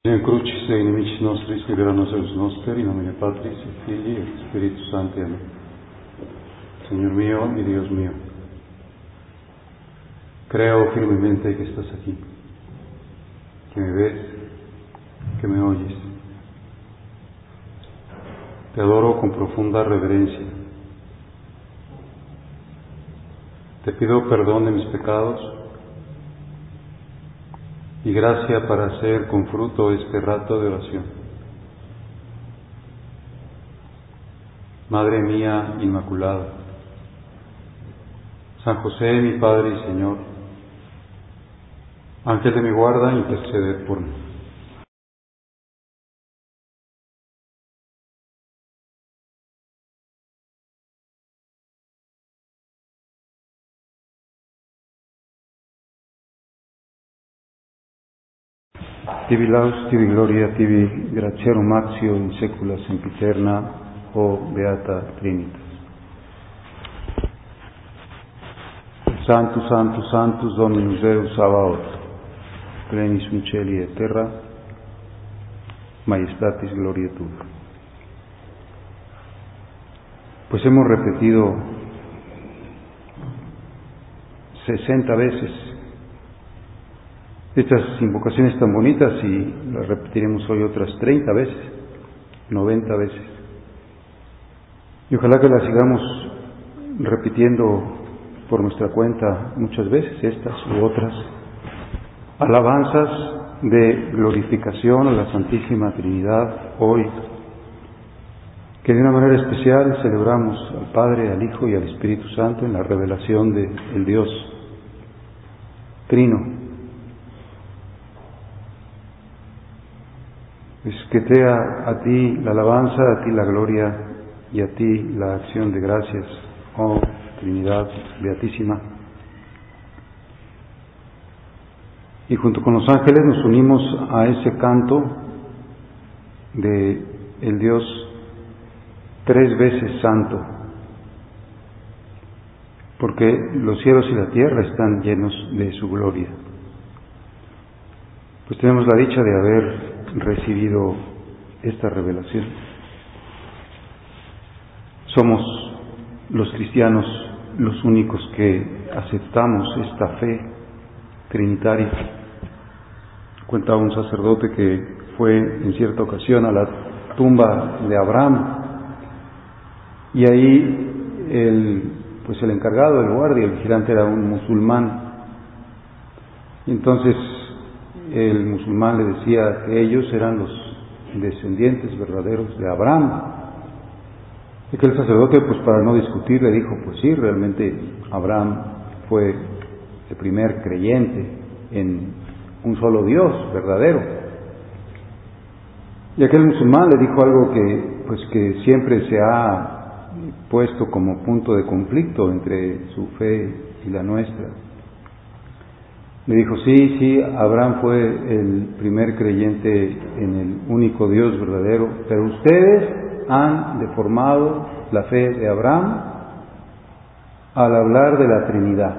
Crucis Dei nemici nostri, libera nos Deus noster, in nomine Patris et Filii et Spiritus Sancti. Amén. Señor mío y Dios mío, creo firmemente que estás aquí, que me ves, que me oyes. Te adoro con profunda reverencia. Te pido perdón de mis pecados y gracia para hacer con fruto este rato de oración. Madre mía Inmaculada, San José, mi Padre y Señor, Ángel de mi guarda, interceded por mí. Tibi laus, tibi gloria, tibi gratiarum actio in saecula sempiterna, o Beata Trinitas. Sanctus, Sanctus, Sanctus, Dominus Deus Sabaoth, plenis in celi et terra, majestatis gloria tua. Pues hemos repetido 60 veces estas invocaciones tan bonitas y las repetiremos hoy otras 30 veces, 90 veces. Y ojalá que las sigamos repitiendo por nuestra cuenta muchas veces, estas u otras. Alabanzas de glorificación a la Santísima Trinidad hoy, que de una manera especial celebramos al Padre, al Hijo y al Espíritu Santo en la revelación del Dios Trino. Pues que sea a ti la alabanza, a ti la gloria y a ti la acción de gracias, oh Trinidad Beatísima. Y junto con los ángeles nos unimos a ese canto de el Dios 3 veces santo, porque los cielos y la tierra están llenos de su gloria. Pues tenemos la dicha de haber recibido esta revelación. Somos los cristianos los únicos que aceptamos esta fe trinitaria. Cuenta un sacerdote que fue en cierta ocasión a la tumba de Abraham y ahí el encargado del guardia, el vigilante, era un musulmán. Y entonces el musulmán le decía que ellos eran los descendientes verdaderos de Abraham. Y que el sacerdote, pues para no discutir, le dijo, pues sí, realmente Abraham fue el primer creyente en un solo Dios verdadero. Y aquel musulmán le dijo algo que siempre se ha puesto como punto de conflicto entre su fe y la nuestra. Le dijo, sí, Abraham fue el primer creyente en el único Dios verdadero, pero ustedes han deformado la fe de Abraham al hablar de la Trinidad.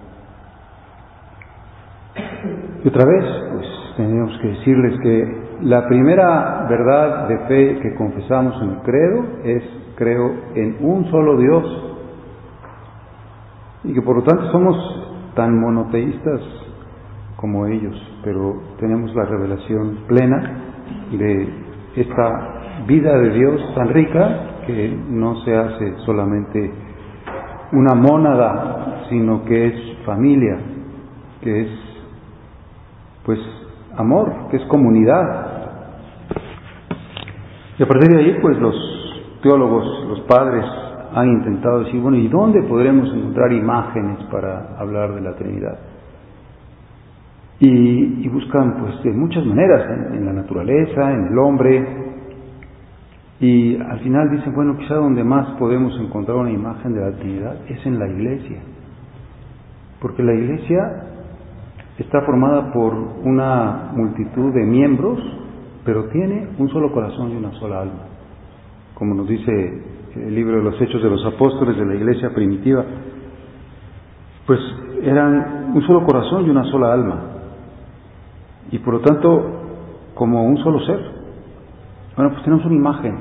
Y otra vez, pues tenemos que decirles que la primera verdad de fe que confesamos en el credo es: creo en un solo Dios, y que por lo tanto somos tan monoteístas como ellos, pero tenemos la revelación plena de esta vida de Dios tan rica que no se hace solamente una mónada, sino que es familia, que es pues amor, que es comunidad. Y a partir de ahí, pues los teólogos, los padres han intentado decir, bueno, ¿y dónde podremos encontrar imágenes para hablar de la Trinidad? Y buscan pues de muchas maneras, en la naturaleza, en el hombre, y al final dicen, bueno, quizá donde más podemos encontrar una imagen de la Trinidad es en la Iglesia, porque la Iglesia está formada por una multitud de miembros, pero tiene un solo corazón y una sola alma, como nos dice el libro de los Hechos de los Apóstoles de la Iglesia primitiva. Pues eran un solo corazón y una sola alma. Y por lo tanto, como un solo ser. Bueno, pues tenemos una imagen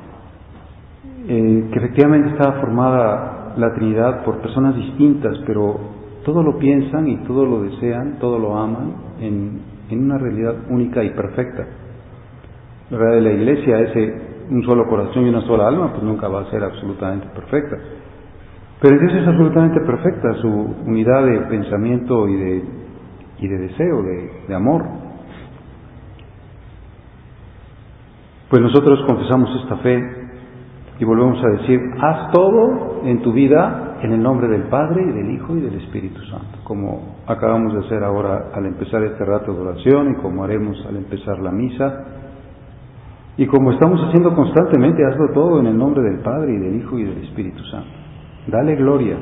que efectivamente está formada la Trinidad por personas distintas, pero todo lo piensan y todo lo desean, todo lo aman en una realidad única y perfecta. La realidad de la Iglesia, un solo corazón y una sola alma, pues nunca va a ser absolutamente perfecta. Pero Dios es absolutamente perfecta, su unidad de pensamiento y de deseo, de amor. Pues nosotros confesamos esta fe y volvemos a decir: haz todo en tu vida en el nombre del Padre y del Hijo y del Espíritu Santo, como acabamos de hacer ahora al empezar este rato de oración y como haremos al empezar la misa. Y como estamos haciendo constantemente, hazlo todo en el nombre del Padre y del Hijo y del Espíritu Santo. Dale gloria.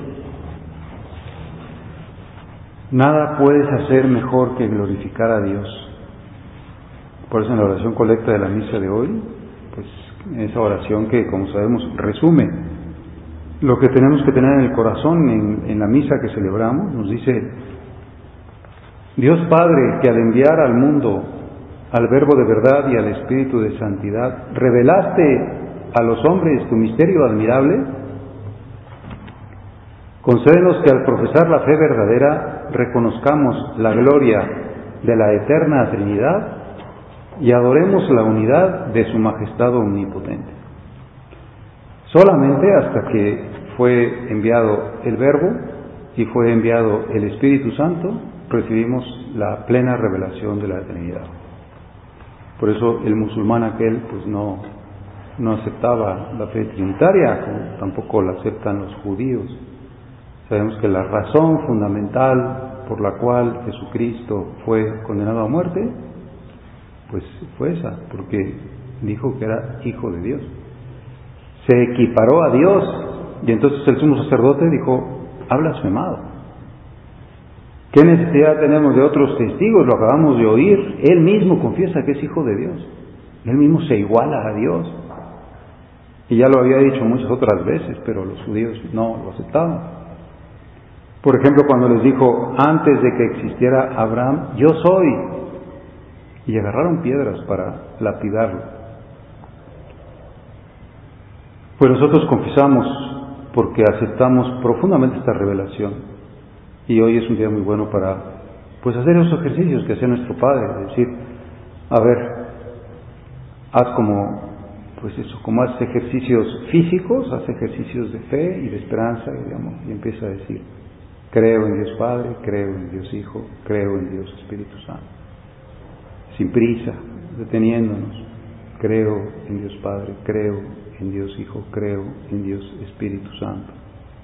Nada puedes hacer mejor que glorificar a Dios. Por eso en la oración colecta de la misa de hoy, pues esa oración que, como sabemos, resume lo que tenemos que tener en el corazón en la misa que celebramos, nos dice: Dios Padre, que al enviar al mundo al Verbo de verdad y al Espíritu de santidad, revelaste a los hombres tu misterio admirable, concédenos que al profesar la fe verdadera reconozcamos la gloria de la eterna Trinidad y adoremos la unidad de su majestad omnipotente. Solamente hasta que fue enviado el Verbo y fue enviado el Espíritu Santo, recibimos la plena revelación de la Trinidad. Por eso el musulmán aquel pues no aceptaba la fe trinitaria, como tampoco la aceptan los judíos. Sabemos que la razón fundamental por la cual Jesucristo fue condenado a muerte, pues fue esa, porque dijo que era Hijo de Dios. Se equiparó a Dios, y entonces el sumo sacerdote dijo: ha blasfemado. ¿Qué necesidad tenemos de otros testigos? Lo acabamos de oír. Él mismo confiesa que es Hijo de Dios. Él mismo se iguala a Dios. Y ya lo había dicho muchas otras veces, pero los judíos no lo aceptaban. Por ejemplo, cuando les dijo: antes de que existiera Abraham, yo soy. Y agarraron piedras para lapidarlo. Pues nosotros confesamos porque aceptamos profundamente esta revelación. Y hoy es un día muy bueno para pues hacer esos ejercicios que hacía nuestro Padre, es decir, a ver, haz como haces ejercicios físicos, haz ejercicios de fe y de esperanza y de amor, y empieza a decir: creo en Dios Padre, creo en Dios Hijo, creo en Dios Espíritu Santo. Sin prisa, deteniéndonos: creo en Dios Padre, creo en Dios Hijo, creo en Dios Espíritu Santo.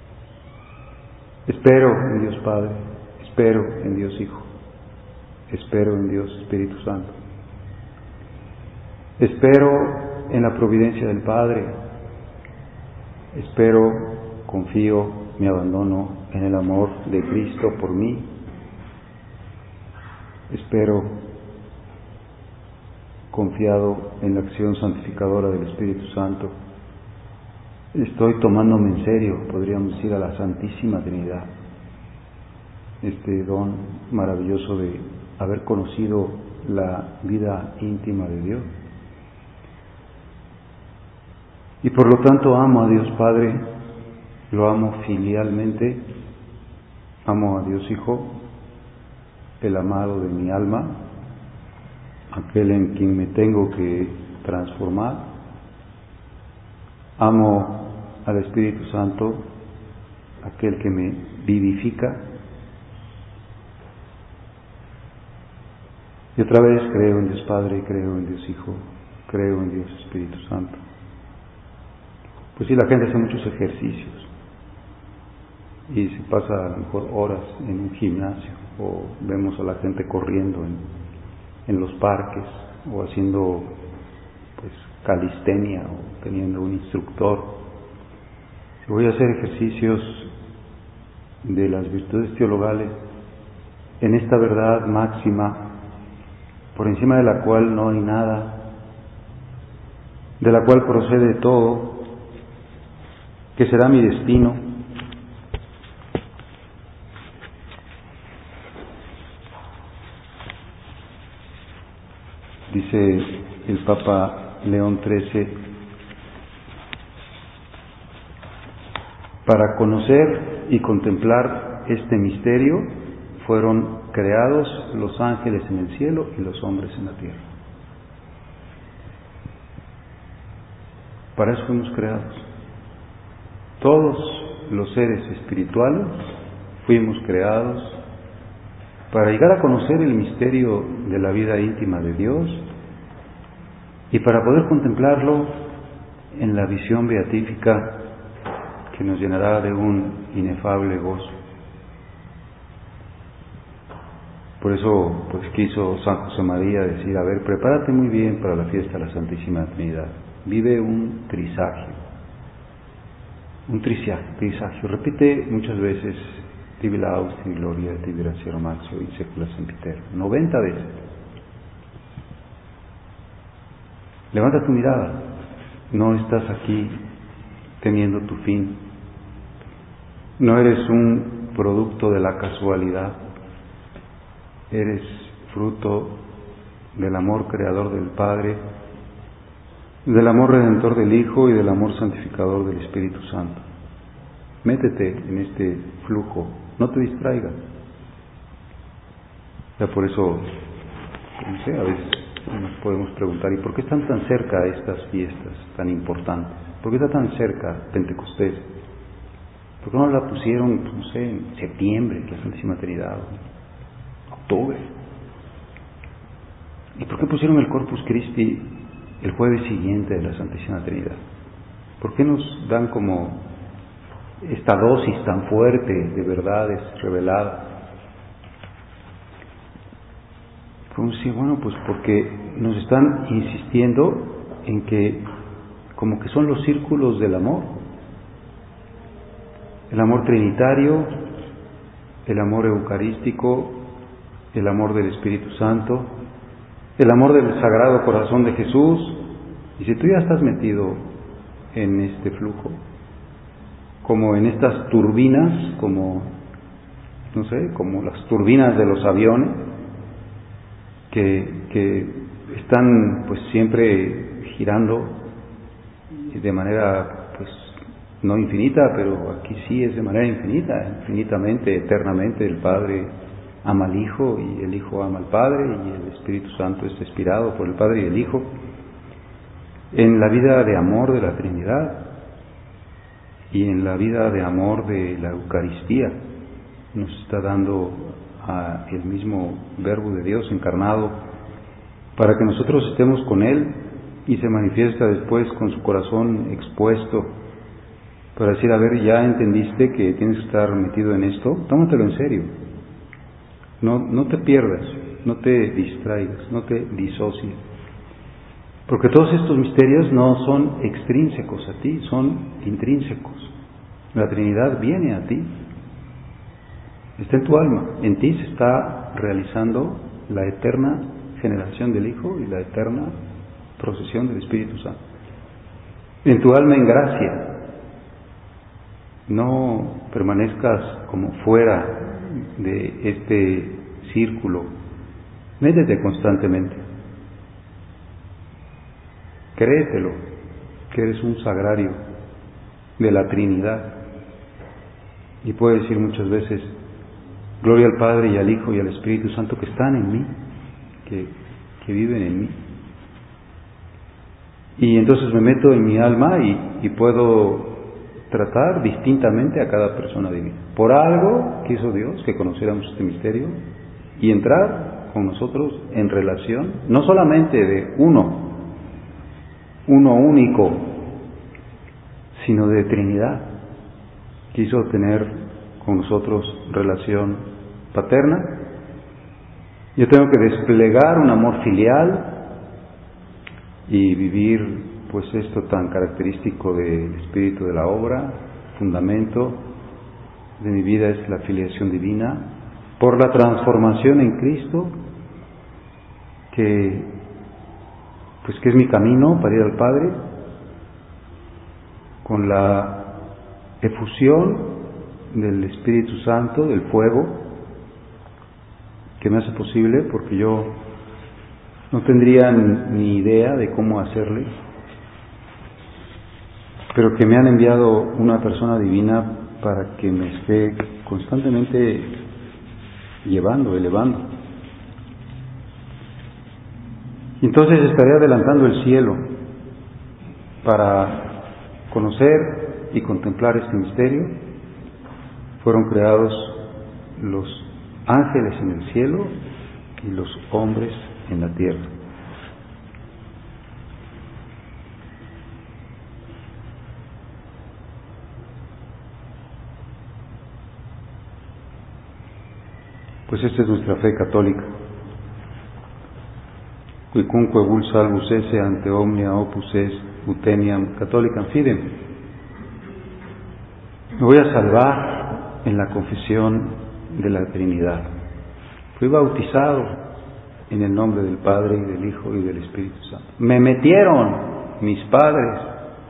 Espero en Dios Padre, espero en Dios Hijo, espero en Dios Espíritu Santo. Espero en la providencia del Padre, espero, confío, me abandono en el amor de Cristo por mí. Espero, confiado en la acción santificadora del Espíritu Santo. Estoy tomándome en serio, podríamos decir, a la Santísima Trinidad, este don maravilloso de haber conocido la vida íntima de Dios. Y por lo tanto amo a Dios Padre, lo amo filialmente, amo a Dios Hijo, el amado de mi alma, aquel en quien me tengo que transformar. Amo al Espíritu Santo, aquel que me vivifica. Y otra vez creo en Dios Padre, creo en Dios Hijo, creo en Dios Espíritu Santo. Pues sí, la gente hace muchos ejercicios y se pasa a lo mejor horas en un gimnasio, o vemos a la gente corriendo en los parques, o haciendo pues calistenia, o teniendo un instructor. Si voy a hacer ejercicios de las virtudes teologales en esta verdad máxima, por encima de la cual no hay nada, de la cual procede todo, que será mi destino. Dice dice el Papa León XIII, para conocer y contemplar este misterio fueron creados los ángeles en el cielo y los hombres en la tierra. Para eso fuimos creados. Todos los seres espirituales fuimos creados para llegar a conocer el misterio de la vida íntima de Dios y para poder contemplarlo en la visión beatífica que nos llenará de un inefable gozo. Por eso pues quiso San José María decir, a ver, prepárate muy bien para la fiesta de la Santísima Trinidad. Vive un trisagio. Un trisagio. Repite muchas veces, Tibi Lausti, Gloria, Tibi Gracia Maxio y Secula Sempiterno. 90 veces. Levanta tu mirada. No estás aquí teniendo tu fin. No eres un producto de la casualidad. Eres fruto del amor creador del Padre, del amor redentor del Hijo y del amor santificador del Espíritu Santo. Métete en este flujo, no te distraigas. Ya por eso, no sé, a veces nos podemos preguntar, ¿y por qué están tan cerca estas fiestas tan importantes? ¿Por qué está tan cerca Pentecostés? ¿Por qué no la pusieron, no sé, en septiembre, la Santísima Trinidad, octubre? ¿Y por qué pusieron el Corpus Christi el jueves siguiente de la Santísima Trinidad? ¿Por qué nos dan como esta dosis tan fuerte de verdades reveladas? Podemos decir, bueno, pues porque nos están insistiendo en que como que son los círculos del amor. El amor trinitario, el amor eucarístico, el amor del Espíritu Santo, el amor del Sagrado Corazón de Jesús. Y si tú ya estás metido en este flujo, como en estas turbinas, como, no sé, como las turbinas de los aviones, que están pues siempre girando de manera pues no infinita, pero aquí sí es de manera infinita, infinitamente, eternamente. El Padre ama al Hijo y el Hijo ama al Padre y el Espíritu Santo es inspirado por el Padre y el Hijo en la vida de amor de la Trinidad y en la vida de amor de la Eucaristía. Nos está dando el mismo Verbo de Dios encarnado para que nosotros estemos con Él, y se manifiesta después con su corazón expuesto para decir, a ver, ya entendiste que tienes que estar metido en esto, tómatelo en serio. No te pierdas, no te distraigas, no te disocies. Porque todos estos misterios no son extrínsecos a ti, son intrínsecos. La Trinidad viene a ti, está en tu alma, en ti se está realizando la eterna generación del Hijo y la eterna procesión del Espíritu Santo. En tu alma en gracia. No permanezcas como fuera de este círculo. Métete constantemente. Créetelo, que eres un sagrario de la Trinidad. Y puedes decir muchas veces, gloria al Padre y al Hijo y al Espíritu Santo que están en mí, que viven en mí. Y entonces me meto en mi alma y puedo tratar distintamente a cada persona divina. Por algo quiso Dios que conociéramos este misterio y entrar con nosotros en relación, no solamente de uno único, sino de Trinidad. Quiso tener con nosotros relación paterna. Yo tengo que desplegar un amor filial y vivir pues esto tan característico del espíritu de la obra. Fundamento de mi vida es la filiación divina por la transformación en Cristo, que es mi camino para ir al Padre, con la efusión del Espíritu Santo, del fuego que me hace posible, porque yo no tendrían ni idea de cómo hacerle, pero que me han enviado una persona divina para que me esté constantemente elevando. Y entonces estaré adelantando el cielo para conocer y contemplar este misterio. Fueron creados los ángeles en el cielo y los hombres en la tierra. Pues esta es nuestra fe católica. Quicunque vul salvus esse ante omnia opus est uteniam catholicam fidem. Me voy a salvar en la confesión de la Trinidad. Fui bautizado en el nombre del Padre y del Hijo y del Espíritu Santo. Me metieron mis padres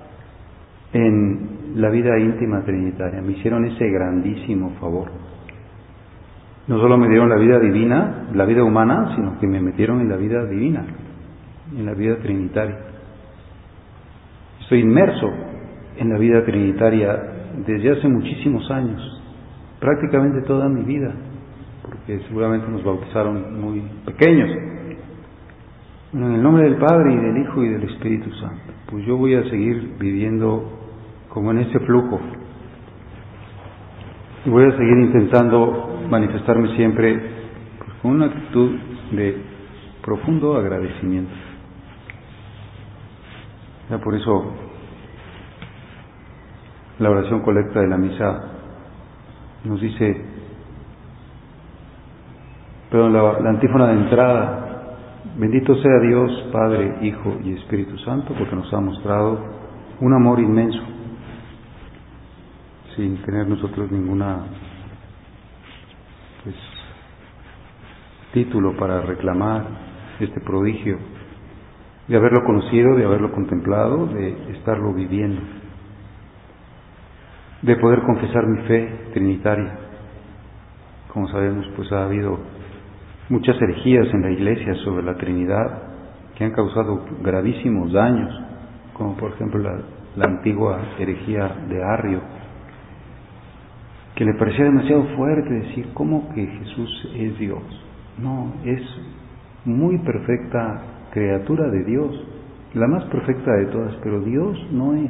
en la vida íntima trinitaria. Me hicieron ese grandísimo favor. No solo me dieron la vida divina, la vida humana, sino que me metieron en la vida divina, en la vida trinitaria. Estoy inmerso en la vida trinitaria desde hace muchísimos años, prácticamente toda mi vida, porque seguramente nos bautizaron muy pequeños. Bueno, en el nombre del Padre y del Hijo y del Espíritu Santo, pues yo voy a seguir viviendo como en ese flujo. Y voy a seguir intentando manifestarme siempre pues, con una actitud de profundo agradecimiento. Ya por eso la oración colecta de la misa nos dice, pero la antífona de entrada, bendito sea Dios, Padre, Hijo y Espíritu Santo, porque nos ha mostrado un amor inmenso, sin tener nosotros ninguna título para reclamar este prodigio, de haberlo conocido, de haberlo contemplado, de estarlo viviendo, de poder confesar mi fe trinitaria. Como sabemos, pues ha habido muchas herejías en la Iglesia sobre la Trinidad que han causado gravísimos daños, como por ejemplo la antigua herejía de Arrio, que le parecía demasiado fuerte decir, ¿cómo que Jesús es Dios? No, es muy perfecta criatura de Dios, la más perfecta de todas, pero Dios no es.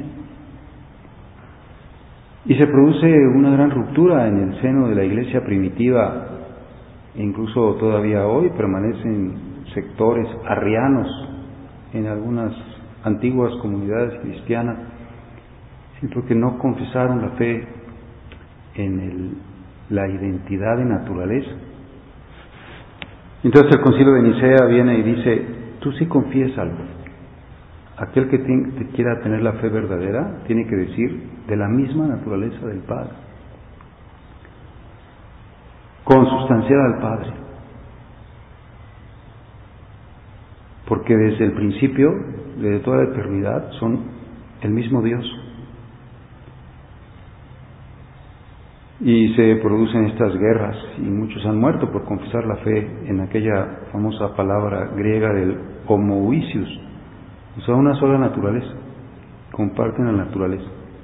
Y se produce una gran ruptura en el seno de la Iglesia primitiva, e incluso todavía hoy permanecen sectores arrianos en algunas antiguas comunidades cristianas, porque no confesaron la fe en la identidad de naturaleza. Entonces el Concilio de Nicea viene y dice, tú sí confiésalo. Aquel que quiera tener la fe verdadera tiene que decir de la misma naturaleza del Padre, consustancial al Padre, porque desde el principio, desde toda la eternidad, son el mismo Dios. Y se producen estas guerras y muchos han muerto por confesar la fe en aquella famosa palabra griega del homoousios, o sea, una sola naturaleza, comparten la naturaleza.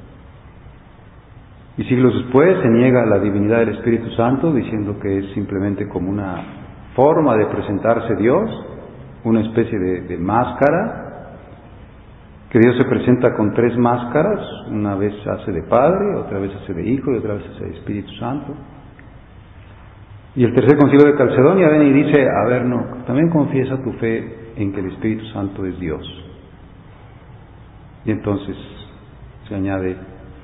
Y siglos después se niega la divinidad del Espíritu Santo diciendo que es simplemente como una forma de presentarse Dios, una especie de máscara, que Dios se presenta con tres máscaras, una vez hace de Padre, otra vez hace de Hijo y otra vez hace de Espíritu Santo. Y el tercer concilio de Calcedonia viene y dice, a ver, no, también confiesa tu fe en que el Espíritu Santo es Dios. Y entonces se añade,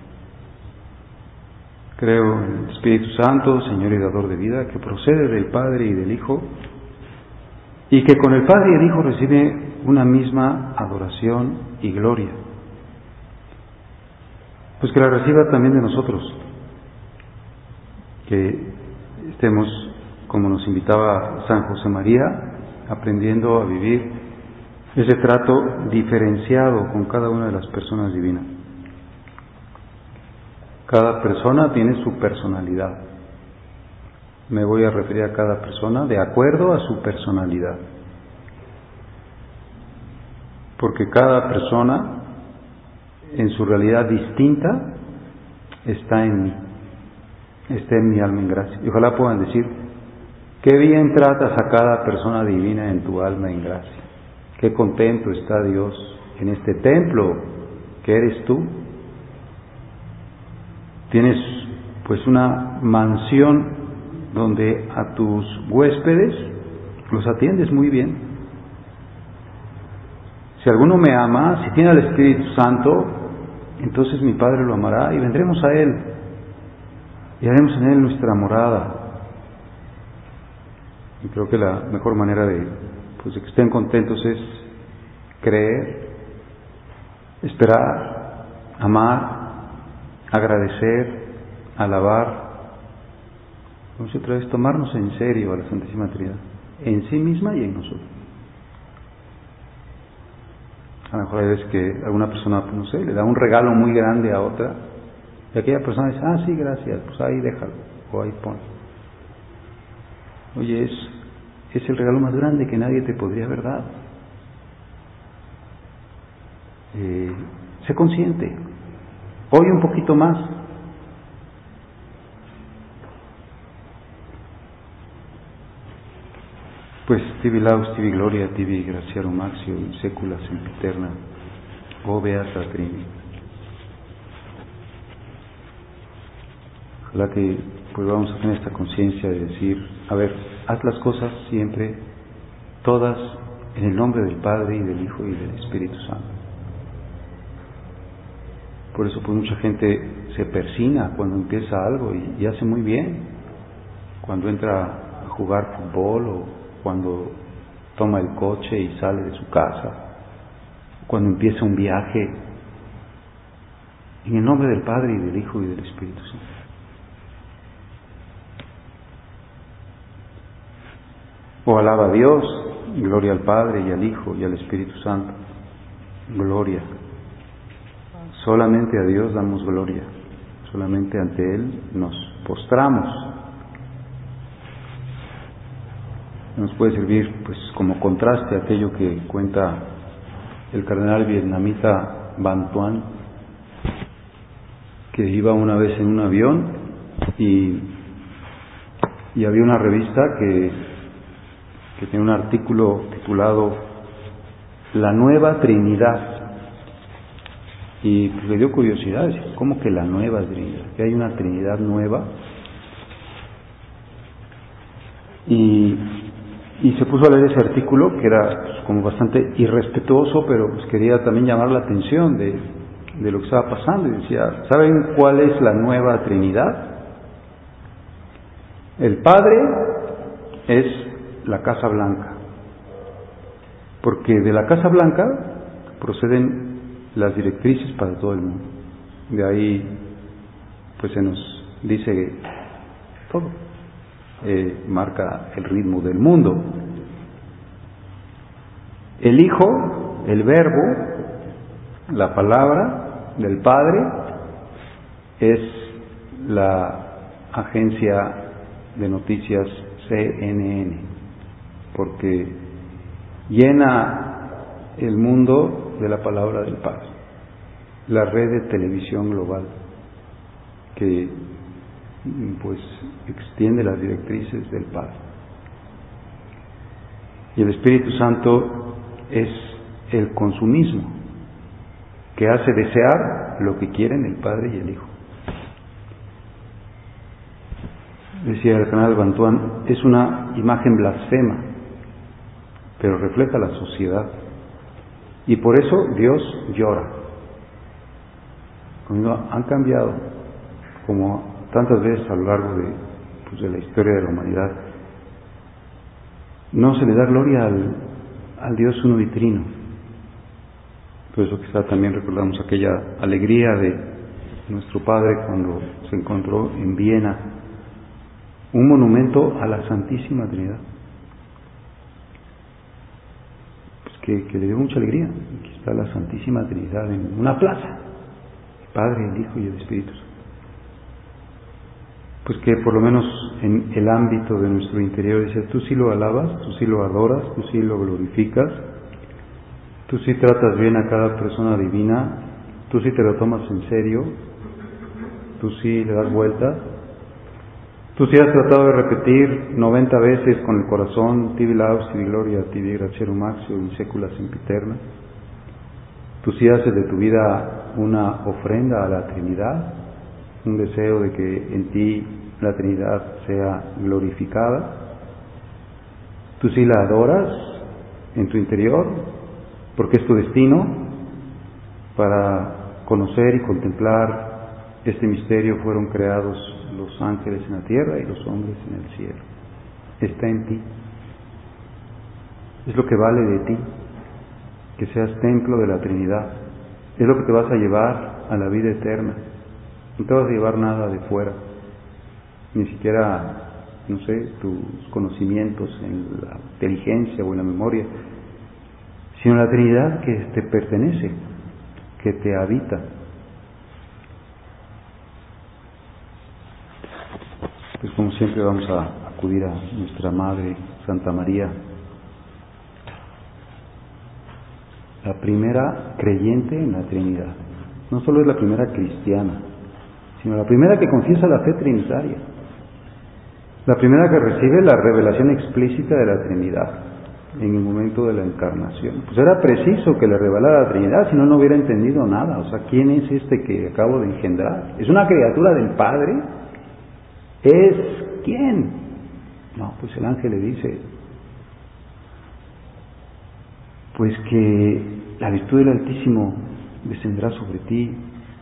creo en el Espíritu Santo, Señor y Dador de vida, que procede del Padre y del Hijo, y que con el Padre y el Hijo recibe una misma adoración y gloria. Pues que la reciba también de nosotros, que estemos, como nos invitaba San José María, aprendiendo a vivir ese trato diferenciado con cada una de las personas divinas. Cada persona tiene su personalidad. Me voy a referir a cada persona de acuerdo a su personalidad. porque cada persona en su realidad distinta está en mí, está en mi alma en gracia. Y ojalá puedan decir, qué bien tratas a cada persona divina en tu alma en gracia. Qué contento está Dios en este templo que eres tú. Tienes pues una mansión donde a tus huéspedes los atiendes muy bien. Si alguno me ama, si tiene al Espíritu Santo, entonces mi Padre lo amará y vendremos a Él y haremos en Él nuestra morada. Y creo que la mejor manera de que estén contentos es creer, esperar, amar, agradecer, alabar. Vamos otra vez, tomarnos en serio a la Santísima Trinidad, en sí misma y en nosotros. A lo mejor hay veces que alguna persona, no sé, le da un regalo muy grande a otra, y aquella persona dice, sí, gracias, pues ahí déjalo, o ahí pon. Oye, es el regalo más grande que nadie te podría haber dado. Sé consciente, hoy un poquito más. Pues tibi laus, tibi gloria, tibi graciarum maxio, in secula sempiterna, o beata Trini. Ojalá que pues vamos a tener esta conciencia de decir, a ver, haz las cosas siempre, todas en el nombre del Padre y del Hijo y del Espíritu Santo. Por eso pues mucha gente se persina cuando empieza algo y hace muy bien. Cuando entra a jugar fútbol o cuando toma el coche y sale de su casa, cuando empieza un viaje, en el nombre del Padre y del Hijo y del Espíritu Santo. O alaba a Dios, gloria al Padre y al Hijo y al Espíritu Santo. Gloria. Solamente a Dios damos gloria, solamente ante Él nos postramos. Nos puede servir pues como contraste a aquello que cuenta el cardenal vietnamita Van Thuan, que iba una vez en un avión y había una revista que tiene un artículo titulado La Nueva Trinidad, y pues le dio curiosidad, decía, ¿cómo que la Nueva Trinidad? ¿Que hay una Trinidad nueva? Y se puso a leer ese artículo, que era pues, como bastante irrespetuoso, pero pues quería también llamar la atención de lo que estaba pasando, y decía, ¿saben cuál es la Nueva Trinidad? El Padre es la Casa Blanca, porque de la Casa Blanca proceden las directrices para todo el mundo. De ahí pues se nos dice todo, marca el ritmo del mundo. El Hijo, el Verbo, la palabra del Padre, es la agencia de noticias CNN, porque llena el mundo de la palabra del Padre. La red de televisión global que pues extiende las directrices del Padre. Y el Espíritu Santo es el consumismo que hace desear lo que quieren el Padre y el Hijo. Decía el cardenal Van Thuan, es una imagen blasfema, pero refleja la sociedad. Y por eso Dios llora. Cuando han cambiado, como tantas veces a lo largo de la historia de la humanidad, no se le da gloria al Dios uno y trino. Por eso quizá también recordamos aquella alegría de nuestro Padre cuando se encontró en Viena un monumento a la Santísima Trinidad, pues que le dio mucha alegría. Aquí está la Santísima Trinidad en una plaza, el Padre, el Hijo y el Espíritu Santo. Pues que por lo menos en el ámbito de nuestro interior, dice, tú sí lo alabas, tú sí lo adoras, tú sí lo glorificas, Tú sí tratas bien a cada persona divina, tú sí te lo tomas en serio, tú sí le das vuelta, tú sí has tratado de repetir 90 veces con el corazón, tibi laus, tibi gloria, tibi gratiarum axio, in secula sempiterna. Tú sí haces de tu vida una ofrenda a la Trinidad, un deseo de que en ti la Trinidad sea glorificada. Tú sí la adoras en tu interior, porque es tu destino para conocer y contemplar este misterio. Fueron creados los ángeles en la tierra y los hombres en el cielo. Está en ti. Es lo que vale de ti, que seas templo de la Trinidad. Es lo que te vas a llevar a la vida eterna. No te vas a llevar nada de fuera, ni siquiera, no sé, tus conocimientos en la inteligencia o en la memoria, sino la Trinidad que te pertenece, que te habita. Pues como siempre vamos a acudir a nuestra Madre Santa María, la primera creyente en la Trinidad. No solo es la primera cristiana, sino la primera que confiesa la fe trinitaria, la primera que recibe la revelación explícita de la Trinidad en el momento de la encarnación. Pues era preciso que le revelara la Trinidad, si no, no hubiera entendido nada. O sea, ¿quién es este que acabo de engendrar? ¿Es una criatura del Padre? ¿Es quién? No, pues el ángel le dice, pues que la virtud del Altísimo descendrá sobre ti.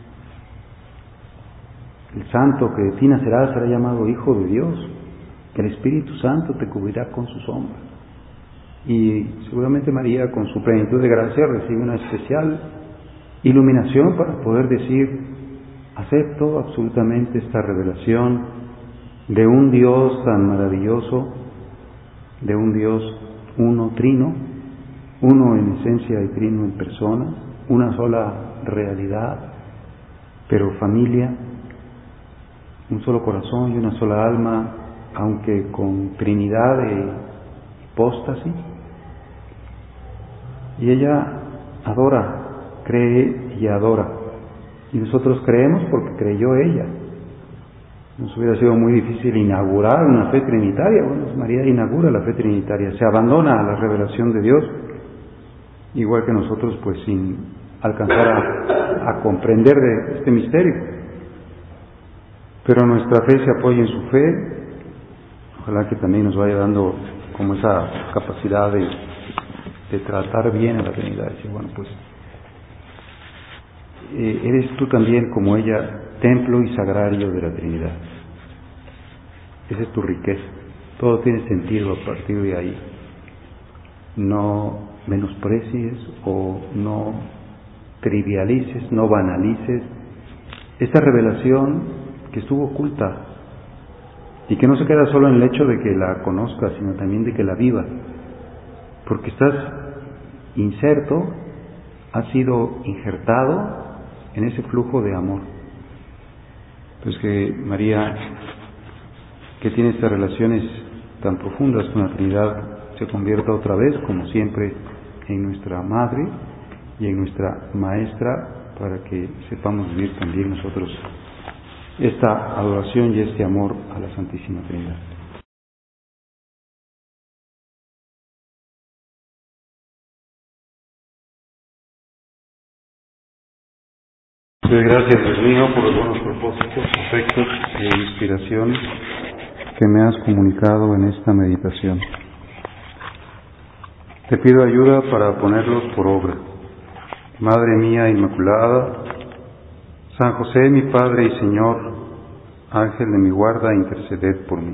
El santo que de ti nacerá será llamado Hijo de Dios, que el Espíritu Santo te cubrirá con su sombra. Y seguramente María, con su plenitud de gracia, recibe una especial iluminación para poder decir: acepto absolutamente esta revelación de un Dios tan maravilloso, de un Dios uno, trino, uno en esencia y trino en persona, una sola realidad, pero familia, un solo corazón y una sola alma, aunque con trinidad de hipóstasis. Y ella adora, cree y adora. Y nosotros creemos porque creyó ella. Nos hubiera sido muy difícil inaugurar una fe trinitaria. Bueno, María inaugura la fe trinitaria, se abandona a la revelación de Dios, igual que nosotros, pues sin alcanzar a comprender de este misterio. Pero nuestra fe se apoya en su fe. Ojalá que también nos vaya dando como esa capacidad de tratar bien a la Trinidad. Decir, bueno, pues eres tú también, como ella, templo y sagrario de la Trinidad. Esa es tu riqueza. Todo tiene sentido a partir de ahí. No menosprecies o no trivialices, no banalices esta revelación que estuvo oculta y que no se queda solo en el hecho de que la conozcas, sino también de que la vivas, porque estás inserto, has sido injertado en ese flujo de amor. Pues que María, que tiene estas relaciones tan profundas con la Trinidad, se convierta otra vez, como siempre, en nuestra Madre y en nuestra Maestra, para que sepamos vivir también nosotros esta adoración y este amor a la Santísima Trinidad. Pues gracias, Dios mío, por los buenos propósitos, afectos e inspiraciones que me has comunicado en esta meditación. Te pido ayuda para ponerlos por obra. Madre mía Inmaculada, San José, mi Padre y Señor, Ángel de mi guarda, interceded por mí.